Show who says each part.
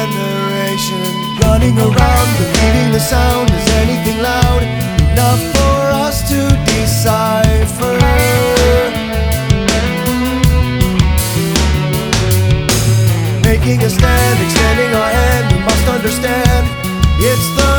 Speaker 1: generation, running around, believing the sound is anything loud enough for us to decipher. Making a stand, extending our hand, we must understand it's the